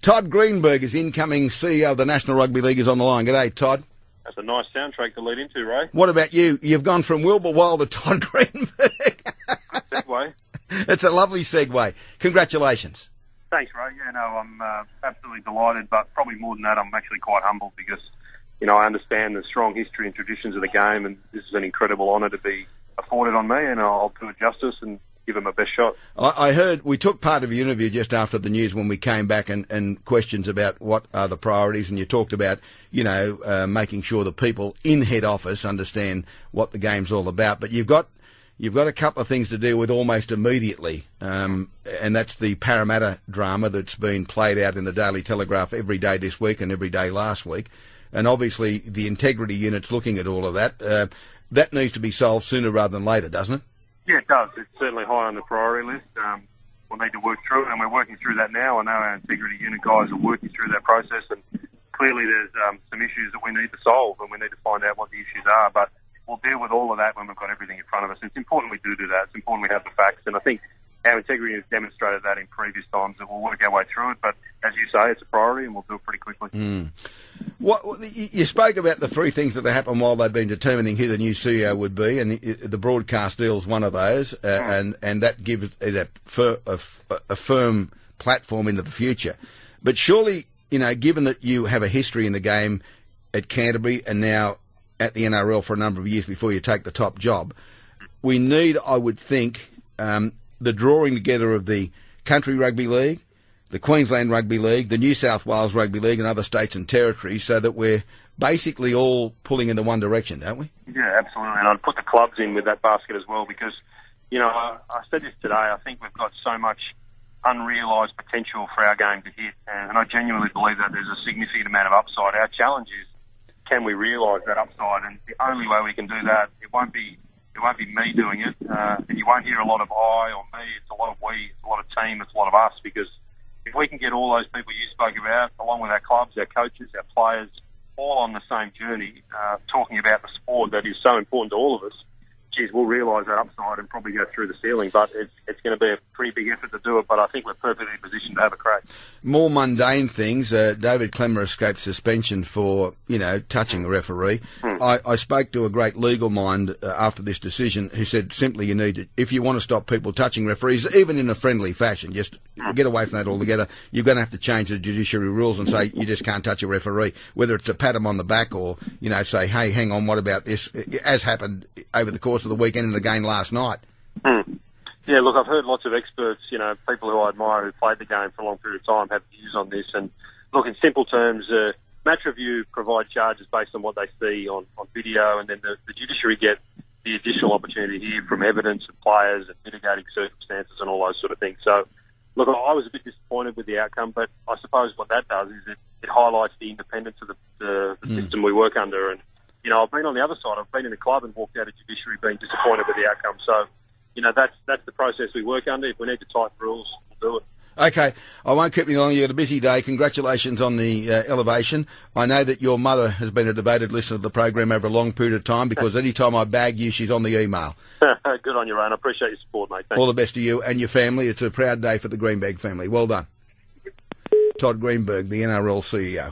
Todd Greenberg is incoming CEO of the National Rugby League, is on the line. G'day, Todd. That's a nice soundtrack to lead into, Ray. What about you? You've gone from Wilbur Wild to Todd Greenberg. Good segue. It's a lovely segue. Congratulations. Thanks, Ray. Yeah, no, I'm absolutely delighted, but probably more than that, I'm actually quite humbled because, you know, I understand the strong history and traditions of the game, and this is an incredible honour to be afforded on me, and I'll do it justice and give it my best shot. I heard we took part of your interview just after the news when we came back and questions about what are the priorities, and you talked about, you know, making sure the people in head office understand what the game's all about. But you've got a couple of things to deal with almost immediately, and that's the Parramatta drama that's been played out in the Daily Telegraph every day this week and every day last week. And obviously the integrity unit's looking at all of that. That needs to be solved sooner rather than later, doesn't it? Yeah, it does. It's certainly high on the priority list. We'll need to work through it, and we're working through that now. I know our integrity unit guys are working through that process, and clearly there's some issues that we need to solve, and we need to find out what the issues are. But we'll deal with all of that when we've got everything in front of us. It's important we do that. It's important we have the facts, and I think our integrity has demonstrated that in previous times, and we'll work our way through it. But as you say, it's a priority, and we'll do it pretty quickly. You spoke about the three things that have happened while they've been determining who the new CEO would be, and the broadcast deal is one of those, and that gives it a firm platform into the future. But surely, you know, given that you have a history in the game at Canterbury and now at the NRL for a number of years before you take the top job, we need, I would think, the drawing together of the Country Rugby League, the Queensland Rugby League, the New South Wales Rugby League and other states and territories, so that we're basically all pulling in the one direction, don't we? Yeah, absolutely. And I'd put the clubs in with that basket as well because, you know, I said this today, I think we've got so much unrealised potential for our game to hit, and I genuinely believe that there's a significant amount of upside. Our challenge is, can we realise that upside? And the only way we can do that, it won't be me doing it, and you won't hear a lot of I or me. It's a lot of we, it's a lot of team, it's a lot of us, because if we can get all those people you spoke about, along with our clubs, our coaches, our players, all on the same journey, talking about the sport that is so important to all of us, geez, we'll realise that upside and probably go through the ceiling. But it's going to be a pretty big effort to do it, but I think we're perfectly positioned to have a crack. More mundane things. David Klemmer escaped suspension for, you know, touching a referee. I spoke to a great legal mind after this decision who said simply you need to, if you want to stop people touching referees, even in a friendly fashion, just get away from that altogether. You're going to have to change the judiciary rules and say you just can't touch a referee, whether it's to pat him on the back or, you know, say, hey, hang on, what about this, as happened over the course of the weekend and again last night. Yeah, look, I've heard lots of experts, you know, people who I admire who played the game for a long period of time have views on this. And look, in simple terms, match review provide charges based on what they see on video, and then the judiciary get the additional opportunity to hear from evidence of players and mitigating circumstances and all those sort of things. So, look, I was a bit disappointed with the outcome, but I suppose what that does is it highlights the independence of the system we work under. And, you know, I've been on the other side. I've been in the club and walked out of judiciary being disappointed with the outcome. So, you know, that's the process we work under. If we need to tighten rules, we'll do it. Okay, I won't keep you long. You've got a busy day. Congratulations on the elevation. I know that your mother has been a devoted listener to the program over a long period of time because any time I bag you, she's on the email. Good on you, Ray. I appreciate your support, mate. Thanks. All the best to you and your family. It's a proud day for the Greenberg family. Well done. Todd Greenberg, the NRL CEO.